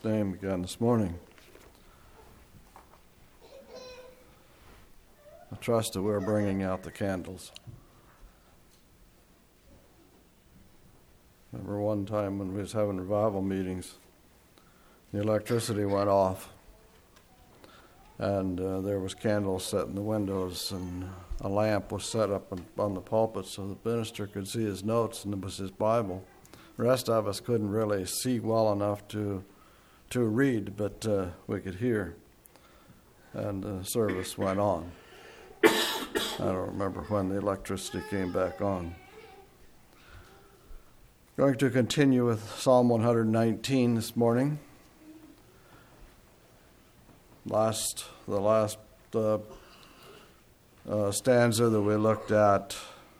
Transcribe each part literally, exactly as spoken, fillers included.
Jesus' name again this morning. I trust that we're bringing out the candles. Remember one time when we was having revival meetings, the electricity went off, and uh, there was candles set in the windows, and a lamp was set up on, on the pulpit so the minister could see his notes, and it was his Bible. The rest of us couldn't really see well enough to to read, but uh, we could hear, and the service went on. I don't remember when the electricity came back on. Going to continue with Psalm one nineteen this morning. Last, the last uh, uh, stanza that we looked at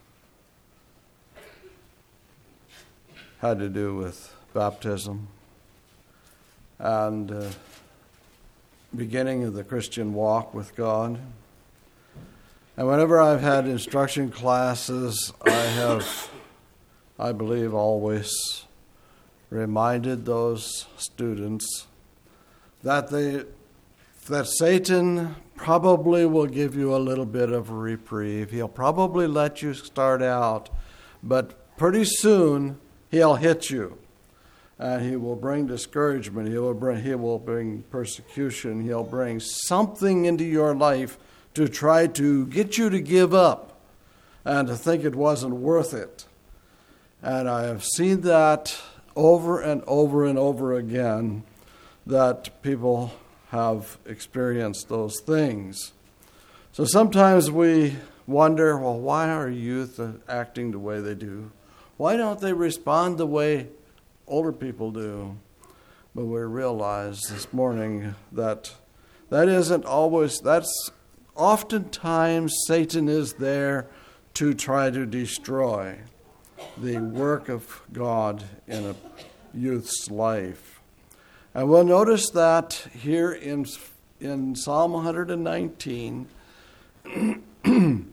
had to do with baptism and uh, beginning of the Christian walk with God. And whenever I've had instruction classes, I have, I believe, always reminded those students that they that Satan probably will give you a little bit of a reprieve. He'll probably let you start out, but pretty soon he'll hit you, and he will bring discouragement. He will bring, he will bring persecution. He'll bring something into your life to try to get you to give up and to think it wasn't worth it. And I have seen that over and over and over again, that people have experienced those things. So sometimes we wonder, well, why are youth acting the way they do? Why don't they respond the way older people do? But we realize this morning that that isn't always, that's oftentimes Satan is there to try to destroy the work of God in a youth's life. And we'll notice that here in in Psalm one nineteen, in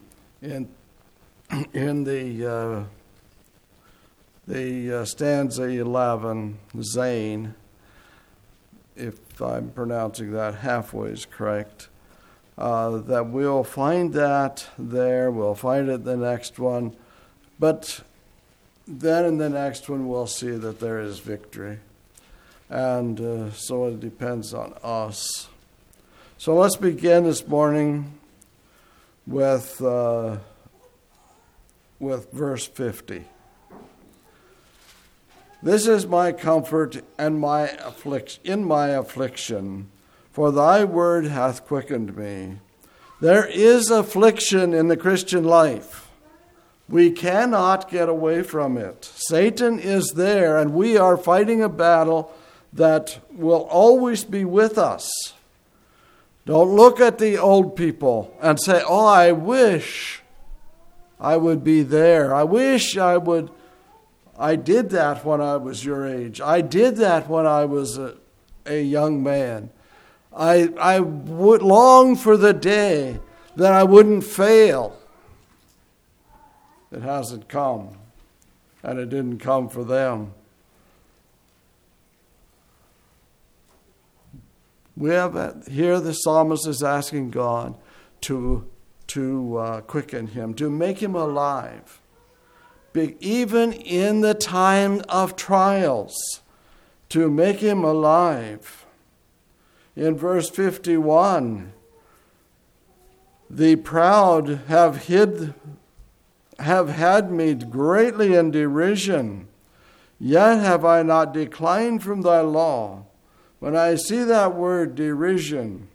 in the uh, the uh, stanza eleven, Zain, if I'm pronouncing that halfway is correct, uh, that we'll find that there. We'll find it in the next one, but then in the next one we'll see that there is victory. And uh, so it depends on us. So let's begin this morning with uh, with verse fifty. This is my comfort and my affliction in my affliction, for thy word hath quickened me. There is affliction in the Christian life. We cannot get away from it. Satan is there, and we are fighting a battle that will always be with us. Don't look at the old people and say, oh, I wish I would be there. I wish I would, I did that when I was your age. I did that when I was a, a young man. I, I would long for the day that I wouldn't fail. It hasn't come, and it didn't come for them. We have here the psalmist is asking God to, to uh, quicken him, to make him alive. Be, even in the time of trials, to make him alive. In verse fifty-one, the proud have hid, have had me greatly in derision, yet have I not declined from thy law. When I see that word derision,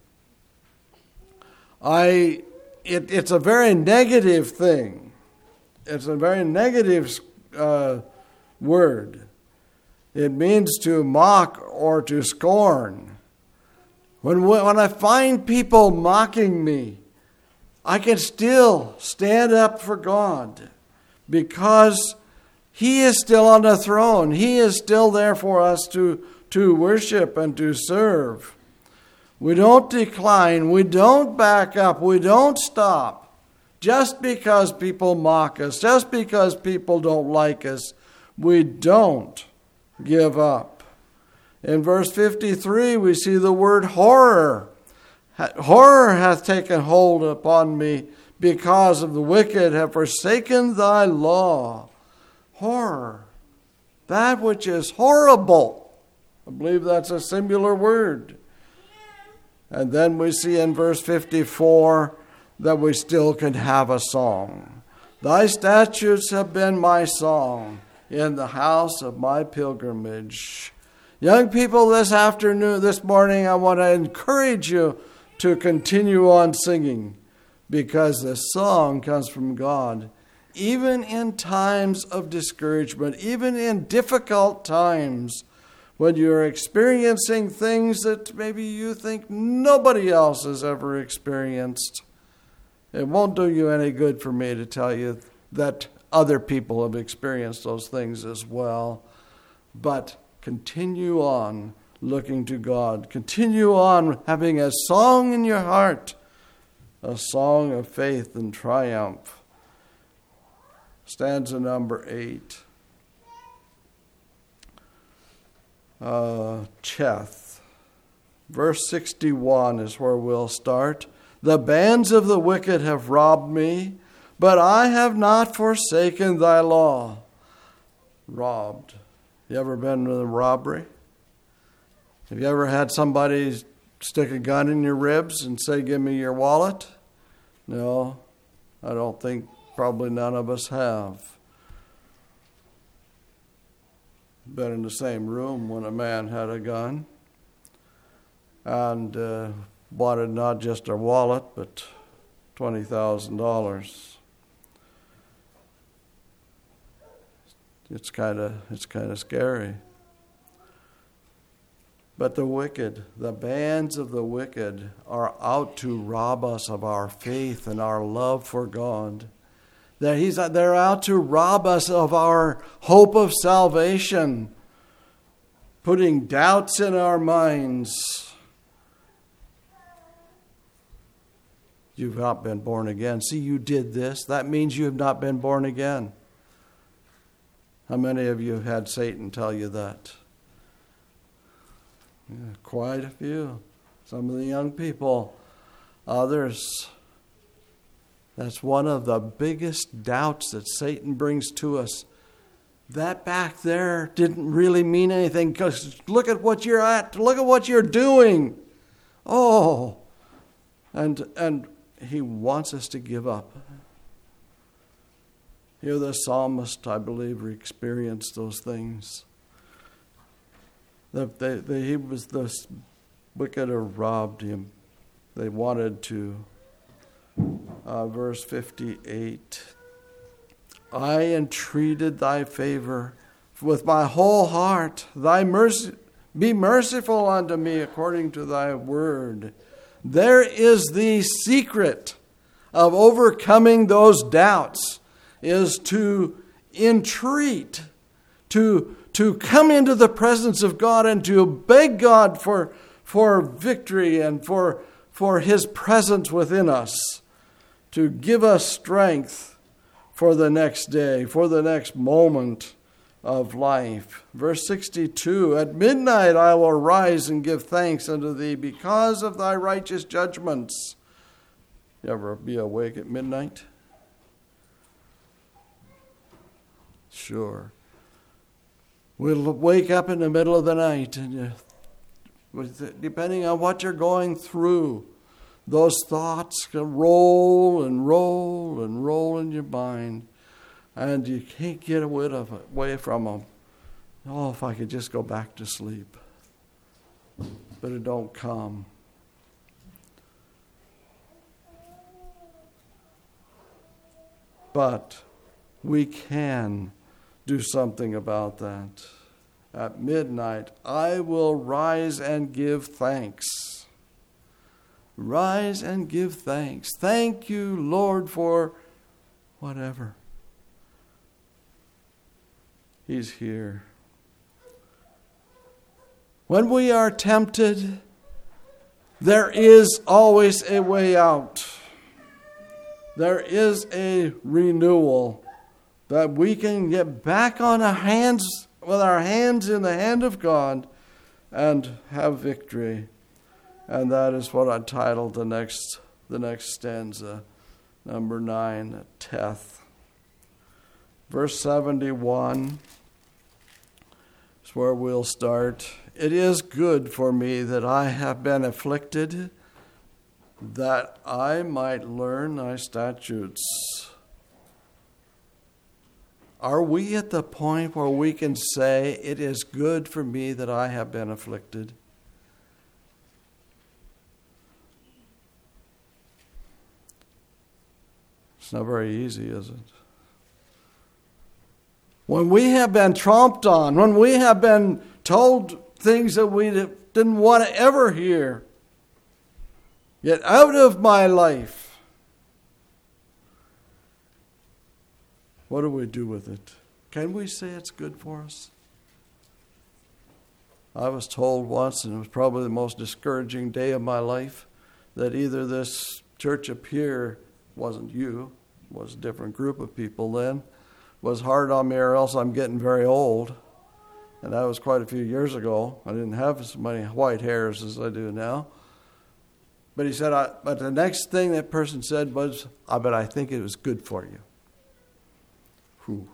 I it, it's a very negative thing. It's a very negative uh, word. It means to mock or to scorn. When when I find people mocking me, I can still stand up for God because He is still on the throne. He is still there for us to to worship and to serve. We don't decline. We don't back up. We don't stop. Just because people mock us, just because people don't like us, we don't give up. In verse fifty-three, we see the word horror. Horror hath taken hold upon me, because of the wicked have forsaken thy law. Horror. That which is horrible. I believe that's a singular word. And then we see in verse fifty-four that we still can have a song. Thy statutes have been my song in the house of my pilgrimage. Young people, this afternoon, this morning, I want to encourage you to continue on singing, because the song comes from God. Even in times of discouragement, even in difficult times, when you're experiencing things that maybe you think nobody else has ever experienced, it won't do you any good for me to tell you that other people have experienced those things as well. But continue on looking to God. Continue on having a song in your heart, a song of faith and triumph. Stanza number eight. Uh, Cheth. Verse sixty-one is where we'll start. The bands of the wicked have robbed me, but I have not forsaken thy law. Robbed. You ever been in a robbery? Have you ever had somebody stick a gun in your ribs and say, give me your wallet? No, I don't think, probably none of us have. Been in the same room when a man had a gun and uh, wanted not just a wallet, but twenty thousand dollars. It's kind of it's kind of scary. But the wicked, the bands of the wicked, are out to rob us of our faith and our love for God. They're, he's, they're out to rob us of our hope of salvation, putting doubts in our minds. You've not been born again. See, you did this. That means you have not been born again. How many of you have had Satan tell you that? Yeah, quite a few. Some of the young people. Others. That's one of the biggest doubts that Satan brings to us. That back there didn't really mean anything, because look at what you're at. Look at what you're doing. Oh. And, and he wants us to give up. Here the psalmist, I believe, experienced those things. The, the, the, he was the wicked or robbed him. They wanted to. Uh, verse fifty-eight. I entreated thy favor with my whole heart. Thy mercy, be merciful unto me according to thy word. There is the secret of overcoming those doubts, is to entreat, to to come into the presence of God and to beg God for, for victory and for, for his presence within us, to give us strength for the next day, for the next moment of life. Verse sixty-two, at midnight I will rise and give thanks unto thee because of thy righteous judgments. You ever be awake at midnight? Sure. We'll wake up in the middle of the night, and uh, depending on what you're going through, those thoughts can roll and roll and roll in your mind, and you can't get away, of it, away from them. Oh, if I could just go back to sleep. But it don't come. But we can do something about that. At midnight, I will rise and give thanks. Rise and give thanks. Thank you, Lord, for whatever. He's here. When we are tempted, there is always a way out. There is a renewal that we can get back on our hands, with our hands in the hand of God, and have victory. And that is what I titled the next the next stanza, number nine, Teth. Verse seventy-one is where we'll start. It is good for me that I have been afflicted, that I might learn thy statutes. Are we at the point where we can say, it is good for me that I have been afflicted? It's not very easy, is it? When we have been tromped on, when we have been told things that we didn't want to ever hear, get out of my life, what do we do with it? Can we say it's good for us? I was told once, and it was probably the most discouraging day of my life, that either this church up here, wasn't you, was a different group of people then, was hard on me, or else I'm getting very old. And that was quite a few years ago. I didn't have as many white hairs as I do now. But he said, I, but the next thing that person said was, I but I think it was good for you. Whew.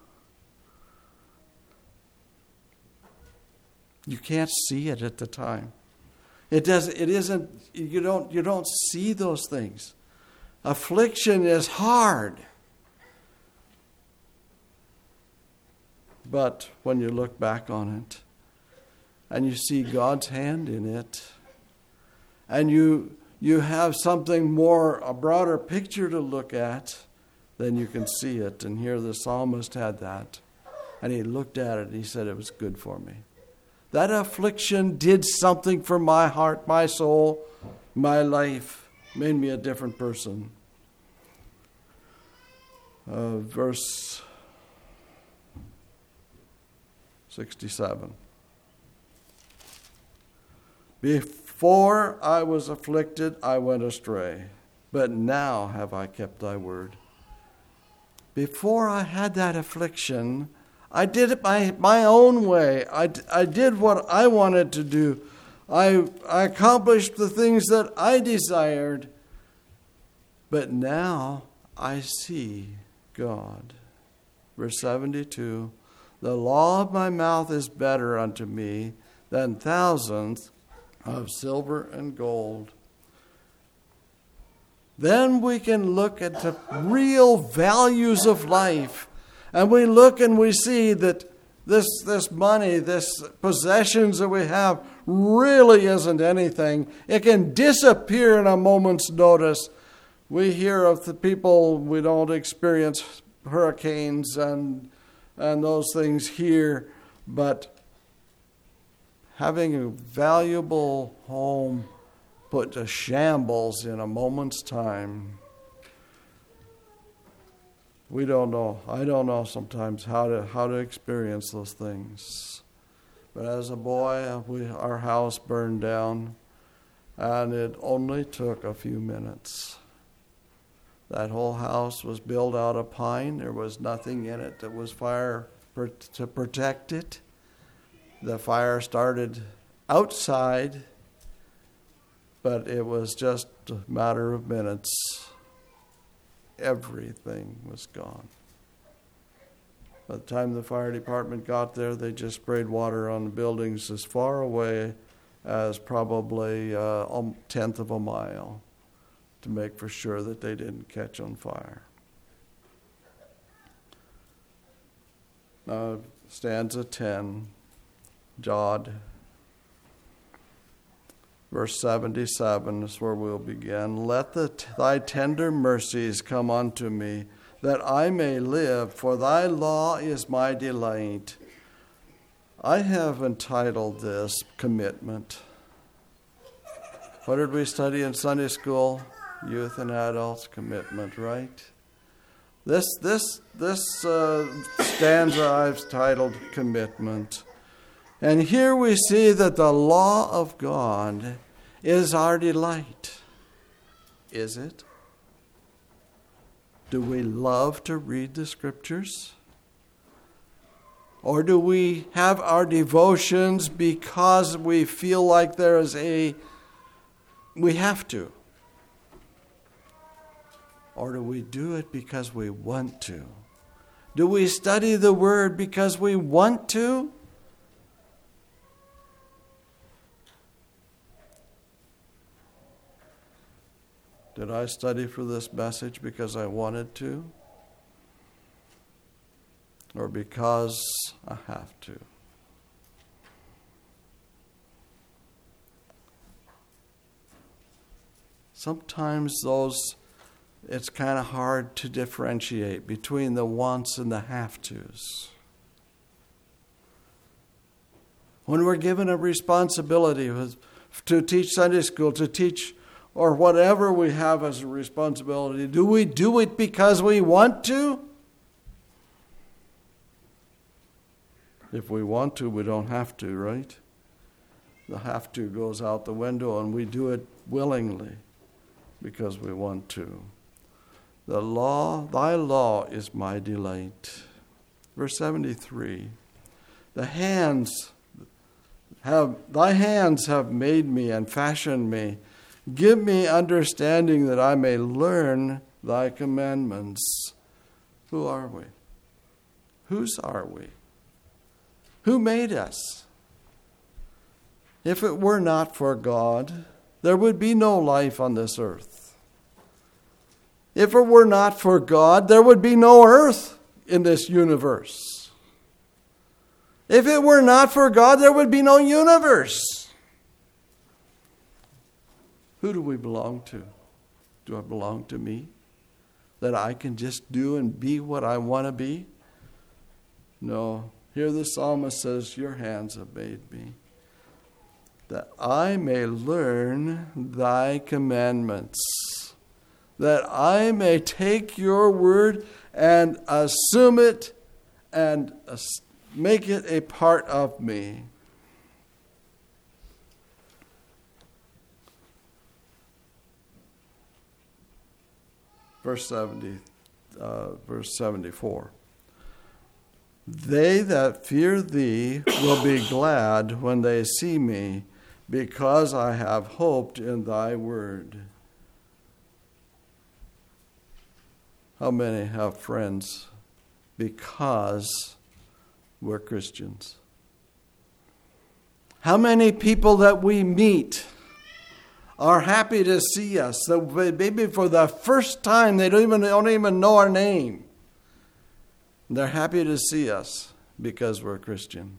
You can't see it at the time. It does. It isn't. You don't. You don't see those things. Affliction is hard. But when you look back on it and you see God's hand in it, and you you have something more, a broader picture to look at, then you can see it. And here the psalmist had that. And he looked at it and he said, it was good for me. That affliction did something for my heart, my soul, my life, made me a different person. Uh, verse sixty-seven. Before I was afflicted, I went astray, but now have I kept thy word. Before I had that affliction, I did it my, my own way. I, I did what I wanted to do. I, I accomplished the things that I desired. But now I see God. Verse seventy-two. The law of my mouth is better unto me than thousands of silver and gold. Then we can look at the real values of life. And we look and we see that this, this money, this possessions that we have really isn't anything. It can disappear in a moment's notice. We hear of the people, we don't experience hurricanes and and those things here, but having a valuable home put to shambles in a moment's time, we don't know. I don't know sometimes how to how to experience those things. But as a boy, we, our house burned down, and it only took a few minutes. That whole house was built out of pine. There was nothing in it that was fire per- to protect it. The fire started outside, but it was just a matter of minutes. Everything was gone. By the time the fire department got there, they just sprayed water on the buildings as far away as probably a tenth of a mile, to make for sure that they didn't catch on fire. Now, stanza ten, Jod, verse seventy-seven is where we'll begin. Let the, thy tender mercies come unto me, that I may live, for thy law is my delight. I have entitled this Commitment. What did we study in Sunday school? Youth and adults, commitment, right? This this this uh, stanza I've titled Commitment. And here we see that the law of God is our delight. Is it? Do we love to read the scriptures? Or do we have our devotions because we feel like there is a, we have to? Or do we do it because we want to? Do we study the Word because we want to? Did I study for this message because I wanted to? Or because I have to? Sometimes those, it's kind of hard to differentiate between the wants and the have-tos. When we're given a responsibility to teach Sunday school, to teach or whatever we have as a responsibility, do we do it because we want to? If we want to, we don't have to, right? The have to goes out the window, and we do it willingly because we want to. The law, thy law is my delight. Verse seventy-three, the hands have, thy hands have made me and fashioned me. Give me understanding that I may learn thy commandments. Who are we? Whose are we? Who made us? If it were not for God, there would be no life on this earth. If it were not for God, there would be no earth in this universe. If it were not for God, there would be no universe. Who do we belong to? Do I belong to me? That I can just do and be what I want to be? No. Here the psalmist says, your hands have made me, that I may learn thy commandments, that I may take your word and assume it and make it a part of me. Verse seventy, uh, verse seventy-four. They that fear thee will be glad when they see me, because I have hoped in thy word. How many have friends because we're Christians? How many people that we meet are happy to see us? So maybe for the first time they don't even, don't even know our name. They're happy to see us because we're Christian.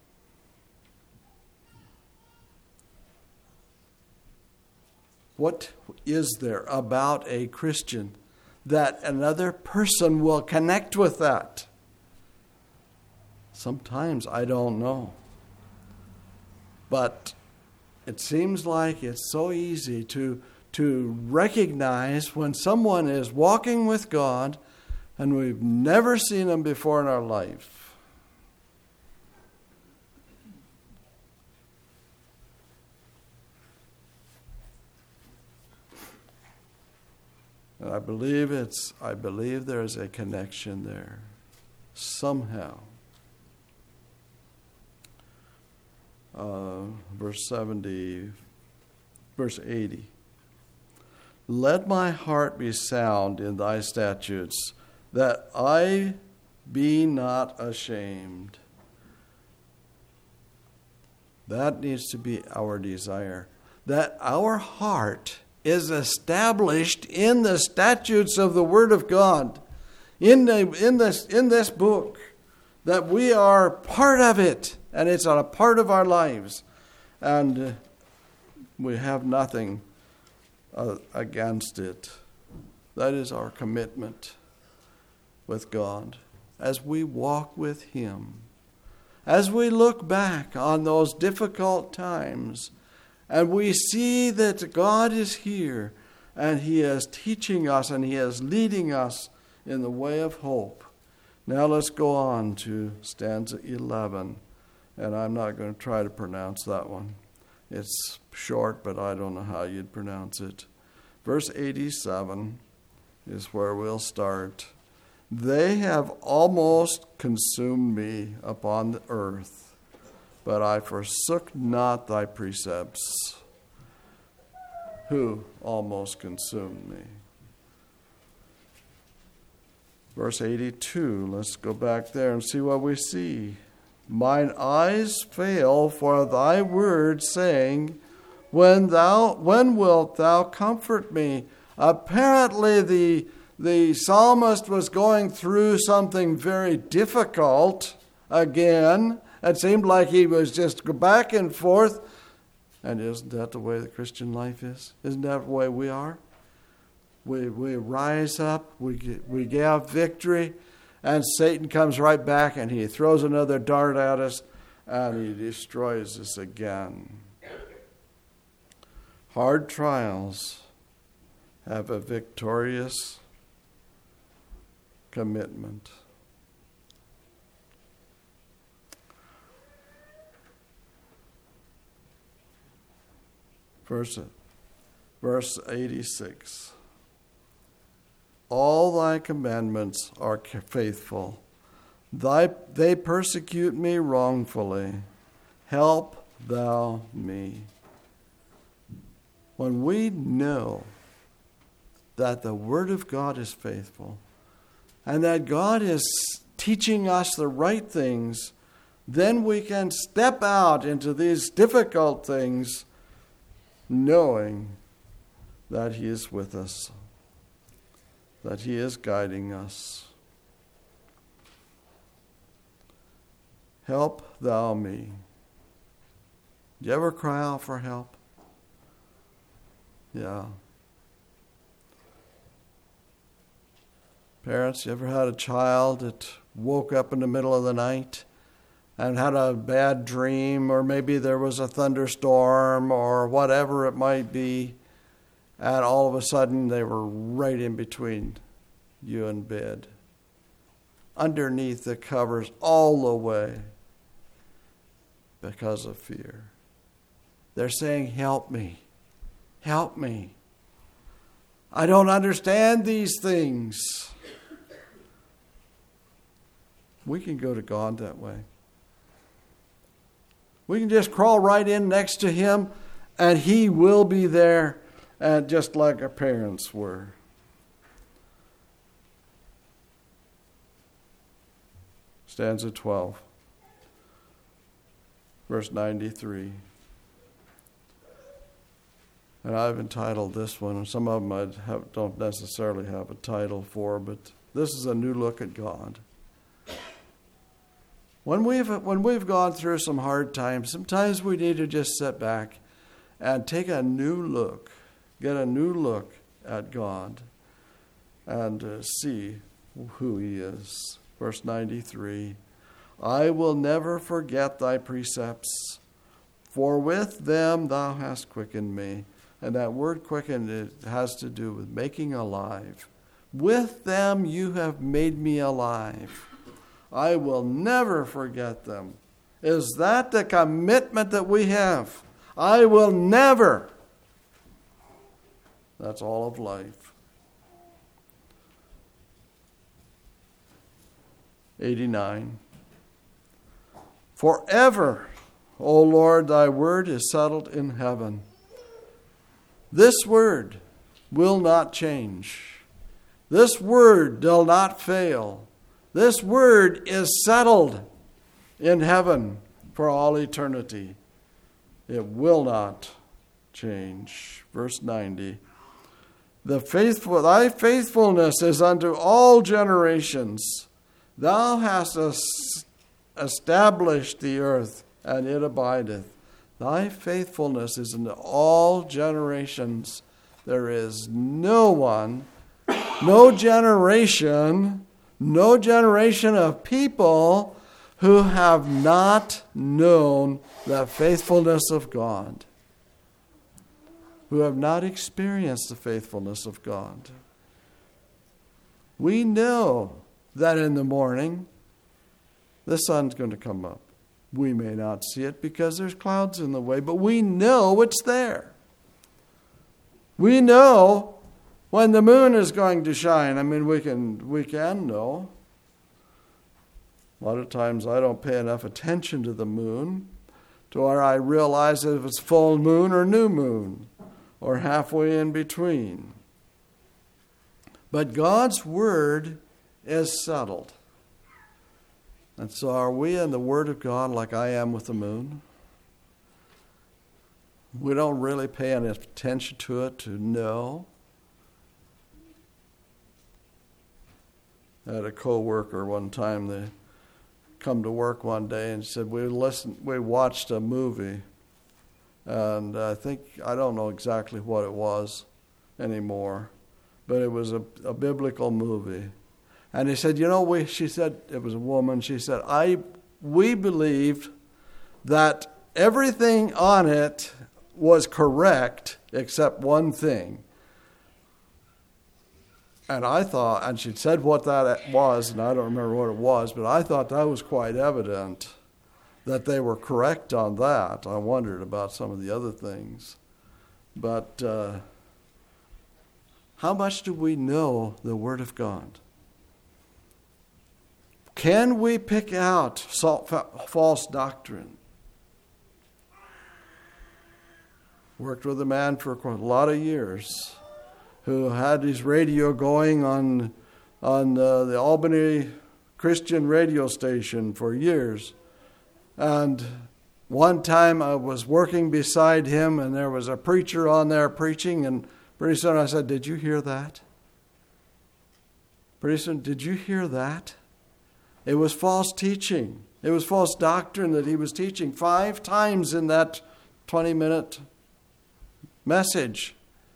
What is there about a Christian that another person will connect with that? Sometimes I don't know. But it seems like it's so easy to, to recognize when someone is walking with God and we've never seen them before in our life. And I believe it's, I believe there's a connection there, somehow. Uh, verse seventy, verse eighty. Let my heart be sound in thy statutes, that I be not ashamed. That needs to be our desire, that our heart is established in the statutes of the Word of God, in the, in this in this book, that we are part of it, and it's a part of our lives, and we have nothing uh, against it. That is our commitment with God as we walk with Him, as we look back on those difficult times, and we see that God is here, and He is teaching us, and He is leading us in the way of hope. Now let's go on to stanza eleven, and I'm not going to try to pronounce that one. It's short, but I don't know how you'd pronounce it. Verse eighty-seven is where we'll start. They have almost consumed me upon the earth, but I forsook not thy precepts. Who almost consumed me? Verse eighty-two, let's go back there and see what we see. Mine eyes fail for thy word, saying, When thou, when wilt thou comfort me? Apparently the, the psalmist was going through something very difficult again. It seemed like he was just back and forth. And isn't that the way the Christian life is? Isn't that the way we are? We we rise up, we get, we get victory, and Satan comes right back and he throws another dart at us and he destroys us again. Hard trials have a victorious commitment. Verse, verse eighty-six. All thy commandments are faithful. Thy, they persecute me wrongfully. Help thou me. When we know that the Word of God is faithful and that God is teaching us the right things, then we can step out into these difficult things knowing that He is with us, that He is guiding us. Help thou me. Do you ever cry out for help? Yeah. Parents, you ever had a child that woke up in the middle of the night and had a bad dream, or maybe there was a thunderstorm or whatever it might be, and all of a sudden they were right in between you and bed, underneath the covers all the way because of fear? They're saying, help me, help me. I don't understand these things. We can go to God that way. We can just crawl right in next to Him, and He will be there, and just like our parents were. Stanza twelve, verse ninety-three. And I've entitled this one, and some of them I have, don't necessarily have a title for, but this is a new look at God. When we've, when we've gone through some hard times, sometimes we need to just sit back and take a new look, get a new look at God and uh, see who He is. Verse ninety-three, I will never forget thy precepts, for with them thou hast quickened me. And that word quickened, it has to do with making alive. With them you have made me alive. I will never forget them. Is that the commitment that we have? I will never. That's all of life. eighty-nine. Forever, O Lord, thy word is settled in heaven. This word will not change. This word will not fail. This word is settled in heaven for all eternity. It will not change. Verse ninety. The faithful, thy faithfulness is unto all generations. Thou hast es- established the earth, and it abideth. Thy faithfulness is unto all generations. There is no one, no generation, no generation of people who have not known the faithfulness of God, who have not experienced the faithfulness of God. We know that in the morning the sun's going to come up. We may not see it because there's clouds in the way, but we know it's there. We know when the moon is going to shine. I mean, we can we can know. A lot of times I don't pay enough attention to the moon to where I realize if it's full moon or new moon or halfway in between. But God's Word is settled. And so are we in the Word of God like I am with the moon? We don't really pay any attention to it to know. I had a co-worker one time, they come to work one day and said, we listened, we watched a movie, and I think, I don't know exactly what it was anymore, but it was a, a biblical movie. And he said, you know, we, she said, it was a woman, she said, I, we believed that everything on it was correct except one thing. And I thought, and she said what that was, and I don't remember what it was, but I thought that was quite evident that they were correct on that. I wondered about some of the other things. But uh, how much do we know the Word of God? Can we pick out false doctrine? Worked with a man for a lot of years who had his radio going on on uh, the Albany Christian radio station for years. And one time I was working beside him, and there was a preacher on there preaching, and pretty soon I said, did you hear that? Pretty soon, did you hear that? It was false teaching. It was false doctrine that he was teaching five times in that twenty-minute message.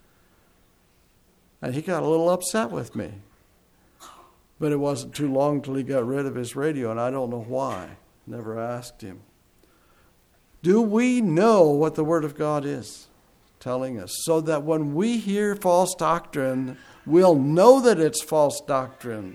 And he got a little upset with me. But it wasn't too long till he got rid of his radio, and I don't know why. Never asked him. Do we know what the Word of God is telling us? So that when we hear false doctrine, we'll know that it's false doctrine.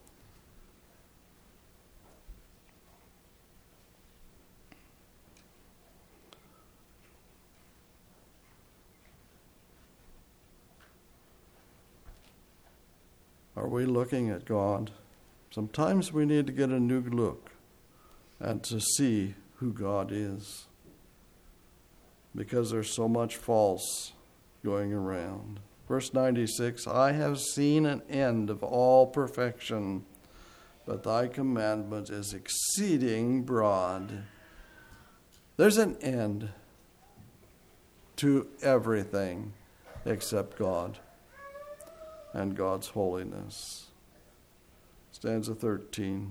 Are we looking at God? Sometimes we need to get a new look and to see who God is, because there's so much false going around. Verse ninety-six, I have seen an end of all perfection, but thy commandment is exceeding broad. There's an end to everything except God and God's holiness. Stanza thirteen.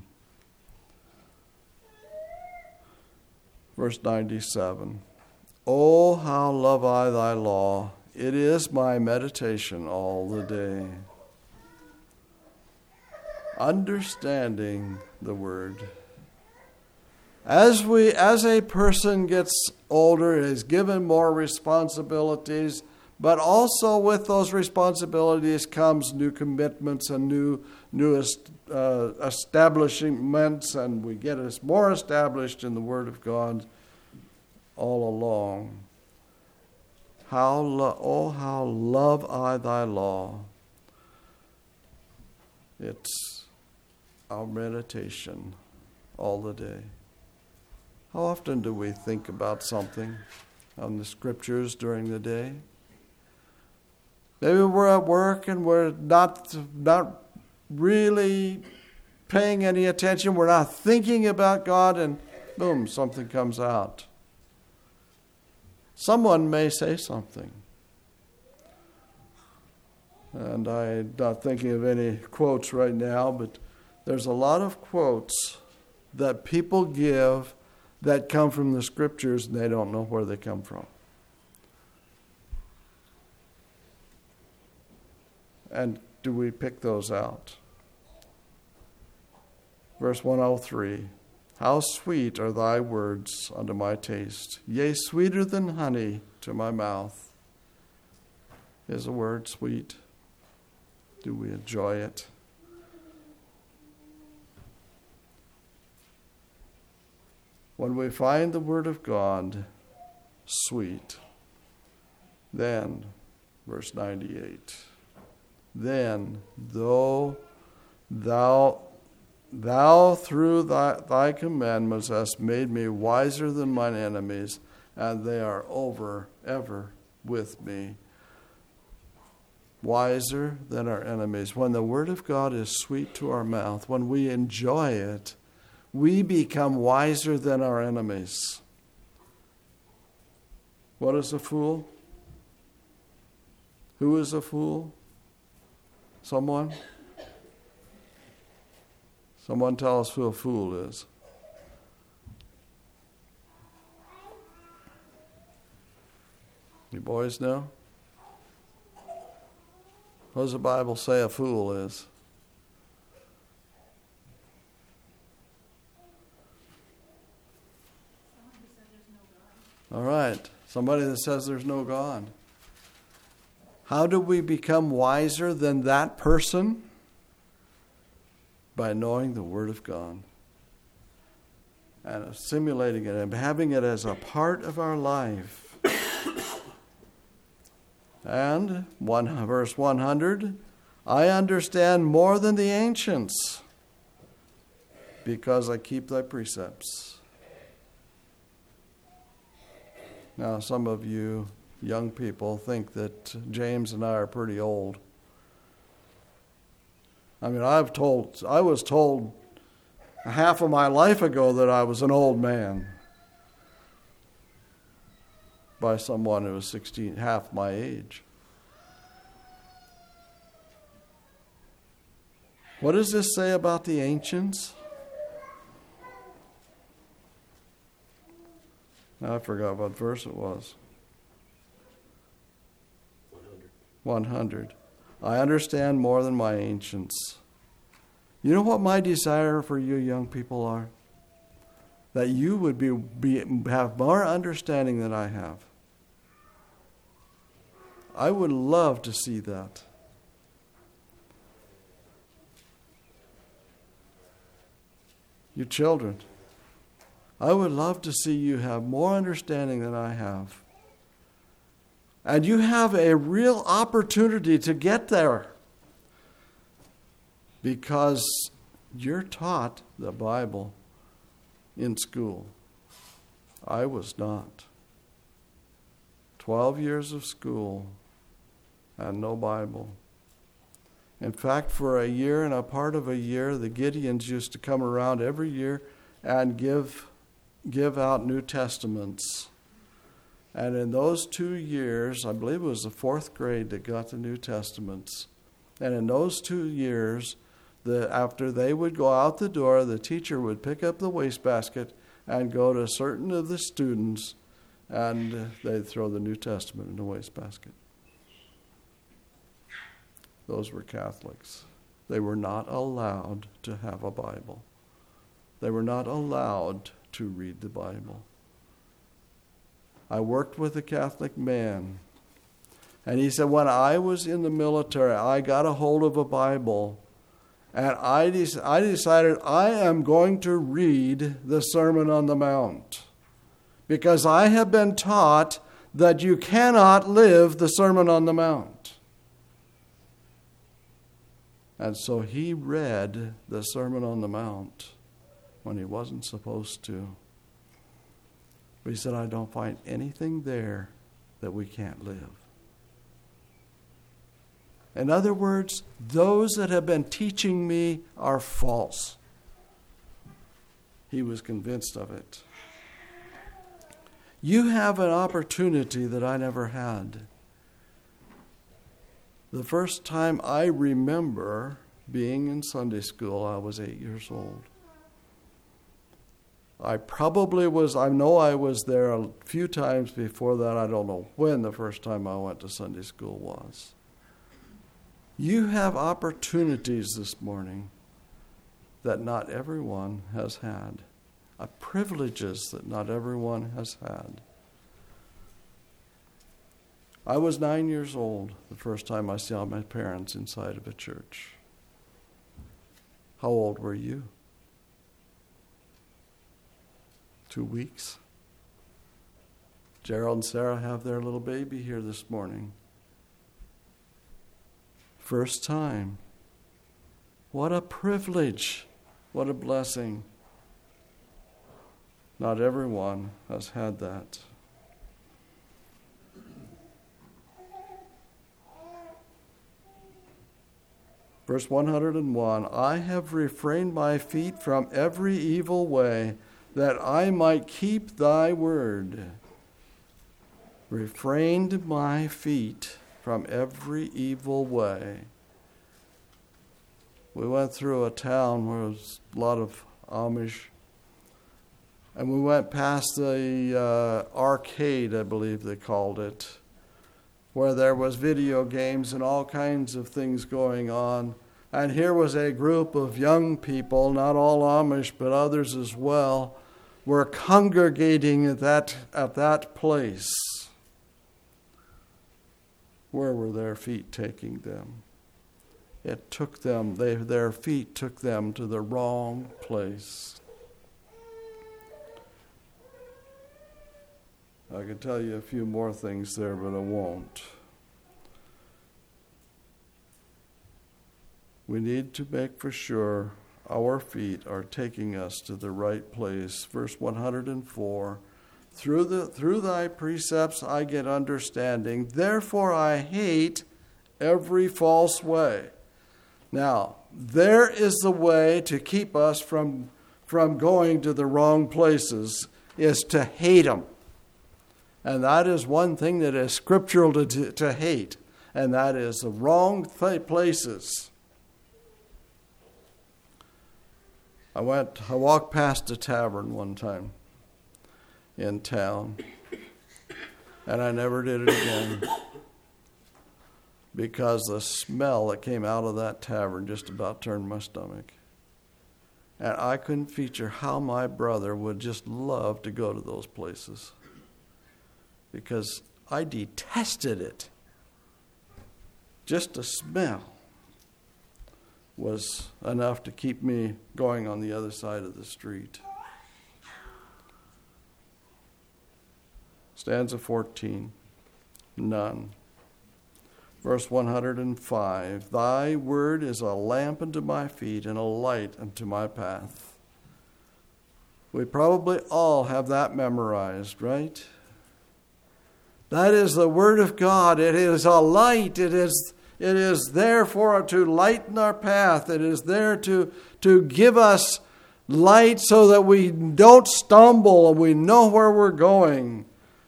Verse ninety-seven. Oh, how love I thy law. It is my meditation all the day. Understanding the Word. As we, as a person gets older, is given more responsibilities, but also with those responsibilities comes new commitments and new new uh, establishments, and we get us more established in the Word of God all along. How lo- oh, how love I thy law. It's our meditation all the day. How often do we think about something on the Scriptures during the day? Maybe we're at work and we're not not really paying any attention. We're not thinking about God, and boom, something comes out. Someone may say something. And I'm not thinking of any quotes right now, but there's a lot of quotes that people give that come from the Scriptures, and they don't know where they come from. And do we pick those out? Verse one oh three. How sweet are thy words unto my taste, yea, sweeter than honey to my mouth. Is the word sweet? Do we enjoy it? When we find the Word of God sweet, then, verse ninety-eight, then, though thou thou through thy, thy commandments hast made me wiser than mine enemies, and they are over ever with me. Wiser than our enemies. When the Word of God is sweet to our mouth, when we enjoy it, we become wiser than our enemies. What is a fool? Who is a fool? Someone? Someone tell us who a fool is. You boys know? What does the Bible say a fool is? All right. Somebody that says there's no God. How do we become wiser than that person? By knowing the Word of God and assimilating it and having it as a part of our life. And one, verse one hundred, I understand more than the ancients because I keep thy precepts. Now, some of you young people think that James and I are pretty old. I mean, I've told, I was told half of my life ago that I was an old man by someone who was sixteen, half my age. What does this say about the ancients? Now I forgot what verse it was. one hundred. one hundred. I understand more than my ancients. You know what my desire for you young people are? That you would be, be have more understanding than I have. I would love to see that. You children, I would love to see you have more understanding than I have. And you have a real opportunity to get there because you're taught the Bible in school. I was not. Twelve years of school and no Bible. In fact, for a year and a part of a year, the Gideons used to come around every year and give give out New Testaments. And in those two years, I believe it was the fourth grade that got the New Testaments. And in those two years, the, after they would go out the door, the teacher would pick up the wastebasket and go to certain of the students, and they'd throw the New Testament in the wastebasket. Those were Catholics. They were not allowed to have a Bible. They were not allowed to read the Bible. I worked with a Catholic man, and he said, when I was in the military, I got a hold of a Bible, and I, de- I decided I am going to read the Sermon on the Mount, because I have been taught that you cannot live the Sermon on the Mount. And so he read the Sermon on the Mount when he wasn't supposed to. But he said, I don't find anything there that we can't live. In other words, those that have been teaching me are false. He was convinced of it. You have an opportunity that I never had. The first time I remember being in Sunday school, I was eight years old. I probably was, I know I was there a few times before that. I don't know when the first time I went to Sunday school was. You have opportunities this morning that not everyone has had, uh, privileges that not everyone has had. I was nine years old the first time I saw my parents inside of a church. How old were you? Two weeks. Gerald and Sarah have their little baby here this morning. first time. What a privilege. What a blessing. Not everyone has had that. Verse one hundred one, I have refrained my feet from every evil way, that I might keep thy word. Refrained my feet from every evil way. We went through a town where there was a lot of Amish, and we went past the uh, arcade, I believe they called it, where there was video games and all kinds of things going on. And here was a group of young people, not all Amish, but others as well, were congregating at that, at that place. Where were their feet taking them? It took them, they, their feet took them to the wrong place. I could tell you a few more things there, but I won't. We need to make for sure our feet are taking us to the right place. Verse one hundred four, through the through thy precepts I get understanding, therefore I hate every false way. Now, there is the way to keep us from, from going to the wrong places, is to hate them. And that is one thing that is scriptural to, to hate, and that is the wrong th- places. I went, I walked past a tavern one time in town, and I never did it again because the smell that came out of that tavern just about turned my stomach. And I couldn't feature how my brother would just love to go to those places, because I detested it. Just the smell was enough to keep me going on the other side of the street. Stanza fourteen, none. Verse one hundred five, thy word is a lamp unto my feet and a light unto my path. We probably all have that memorized, right? That is the word of God. It is a light. It is, it is there for to lighten our path. It is there to, to give us light so that we don't stumble and we know where we're going.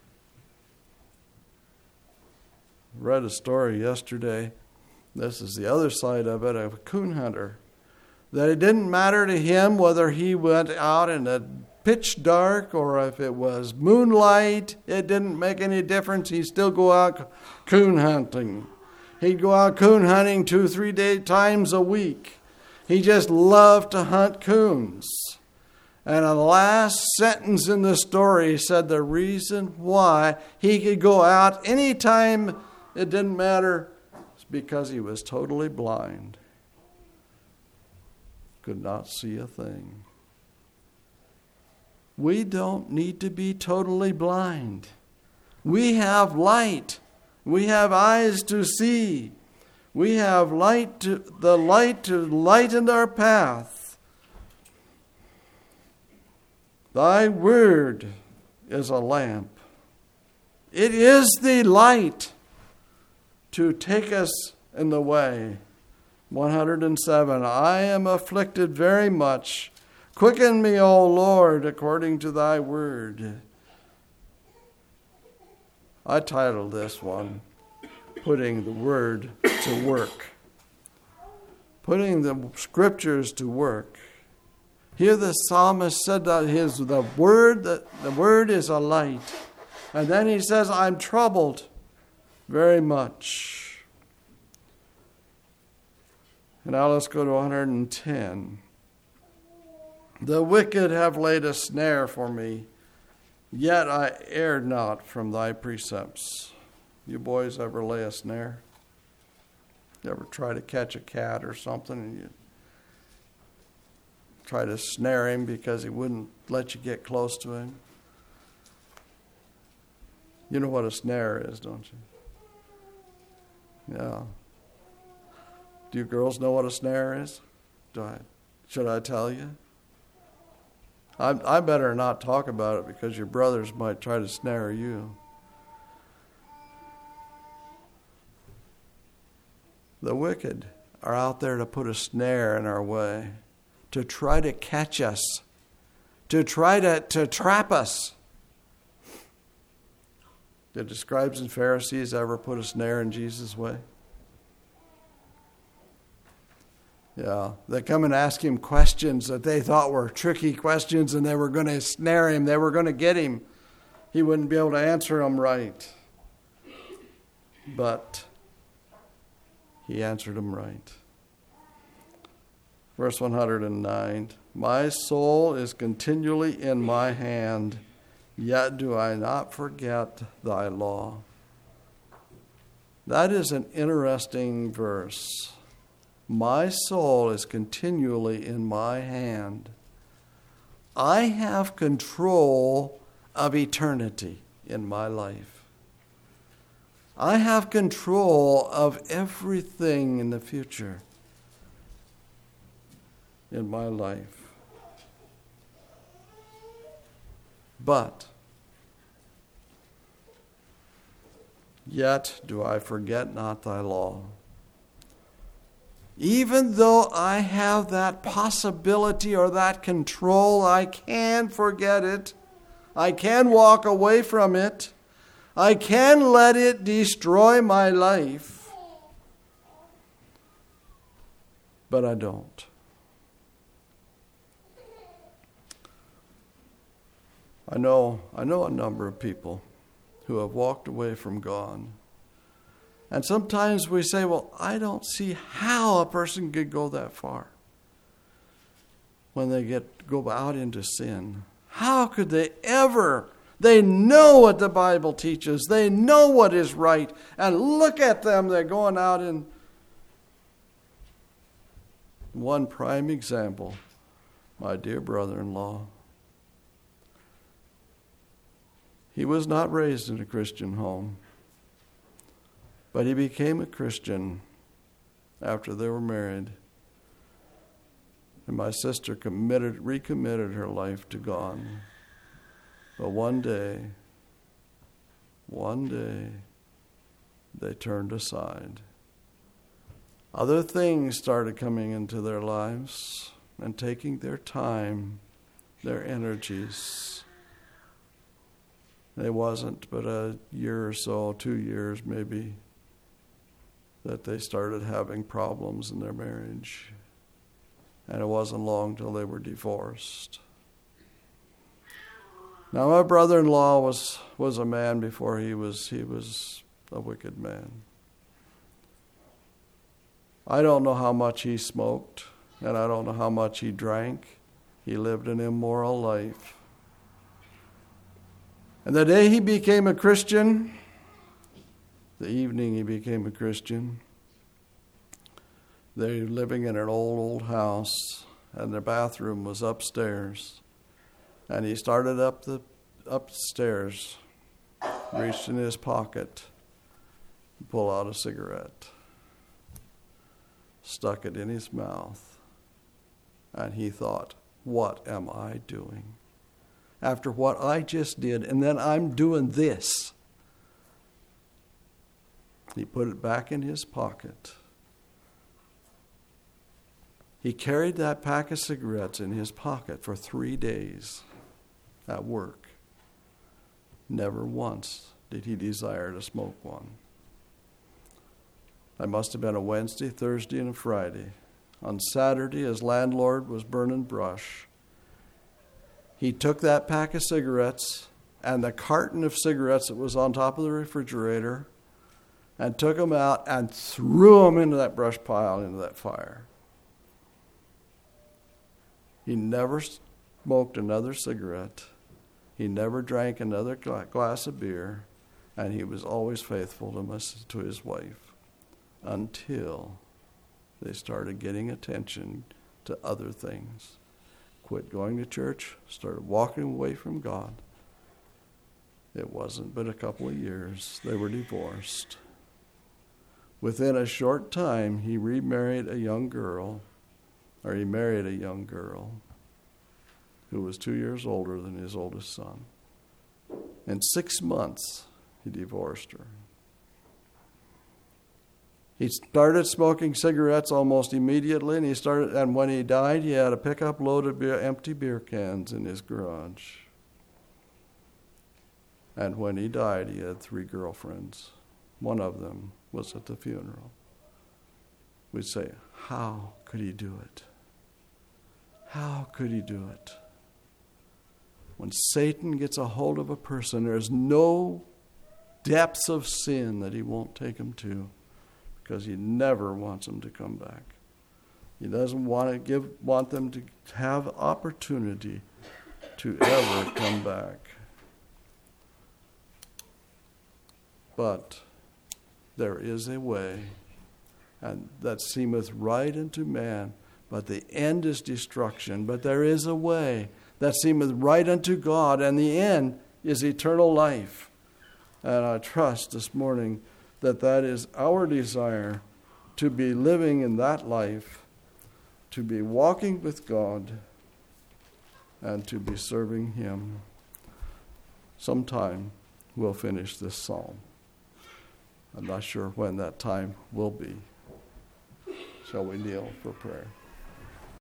I read a story yesterday. This is the other side of it, of a coon hunter. That it didn't matter to him whether he went out in a pitch dark or if it was moonlight. It didn't make any difference. He'd still go out coon hunting. He'd go out coon hunting two, three day, times a week. He just loved to hunt coons. And the last sentence in the story said the reason why he could go out anytime it didn't matter is because he was totally blind. Could not see a thing. We don't need to be totally blind. We have light. We have eyes to see. We have light to, the light to lighten our path. Thy word is a lamp. It is the light to take us in the way. one hundred seven, I am afflicted very much. Quicken me, O Lord, according to thy word. I titled this one, Putting the Word to Work. Putting the scriptures to work. Here the psalmist said that his the word that the word is a light. And then he says, I'm troubled very much. And now let's go to one hundred ten. The wicked have laid a snare for me, yet I erred not from thy precepts. You boys ever lay a snare? You ever try to catch a cat or something and you try to snare him because he wouldn't let you get close to him? You know what a snare is, don't you? Yeah. Do you girls know what a snare is? Do I, should I tell you? I, I better not talk about it because your brothers might try to snare you. The wicked are out there to put a snare in our way, to try to catch us, to try to, to trap us. Did the scribes and Pharisees ever put a snare in Jesus' way? Yeah, they come and ask him questions that they thought were tricky questions, and they were going to snare him. They were going to get him. He wouldn't be able to answer them right. But he answered them right. Verse one hundred nine, my soul is continually in my hand, yet do I not forget thy law. That is an interesting verse. My soul is continually in my hand. I have control of eternity in my life. I have control of everything in the future in my life. But yet do I forget not thy law. Even though I have that possibility or that control, I can forget it. I can walk away from it. I can let it destroy my life. But I don't. I know, I know a number of people who have walked away from God. And sometimes we say, well, I don't see how a person could go that far when they get go out into sin. How could they ever? They know what the Bible teaches. They know what is right. And look at them. They're going out in one prime example, my dear brother-in-law. He was not raised in a Christian home. But he became a Christian after they were married. And my sister committed, recommitted her life to God. But one day, one day, they turned aside. Other things started coming into their lives and taking their time, their energies. It wasn't but a year or so, two years maybe, that they started having problems in their marriage. And it wasn't long till they were divorced. Now my brother-in-law was, was a man before he was he was a wicked man. I don't know how much he smoked, and I don't know how much he drank. He lived an immoral life. And the day he became a Christian, the evening he became a Christian, they were living in an old, old house, and their bathroom was upstairs. And he started up the upstairs, reached in his pocket, pulled out a cigarette, stuck it in his mouth, and he thought, what am I doing? After what I just did, and then I'm doing this. He put it back in his pocket. He carried that pack of cigarettes in his pocket for three days at work. Never once did he desire to smoke one. That must have been a Wednesday, Thursday, and a Friday. On Saturday, his landlord was burning brush. He took that pack of cigarettes and the carton of cigarettes that was on top of the refrigerator and took them out and threw them into that brush pile, into that fire. He never smoked another cigarette. He never drank another glass of beer. And he was always faithful to, to his wife until they started getting attention to other things. Quit going to church, started walking away from God. It wasn't but a couple of years. They were divorced. within a short time, he remarried a young girl, or he married a young girl who was two years older than his oldest son. In six months, he divorced her. He started smoking cigarettes almost immediately, and he started. And when he died, he had a pickup load of beer, empty beer cans in his garage. And when he died, he had three girlfriends. One of them was at the funeral. We'd say, how could he do it? How could he do it? When Satan gets a hold of a person, there's no depths of sin that he won't take him to, because he never wants them to come back. He doesn't want to give want them to have opportunity to ever come back. But there is a way, and that seemeth right unto man, but the end is destruction. But there is a way that seemeth right unto God, and the end is eternal life. And I trust this morning that that is our desire, to be living in that life, to be walking with God, and to be serving Him. Sometime we'll finish this psalm. I'm not sure when that time will be. Shall we kneel for prayer?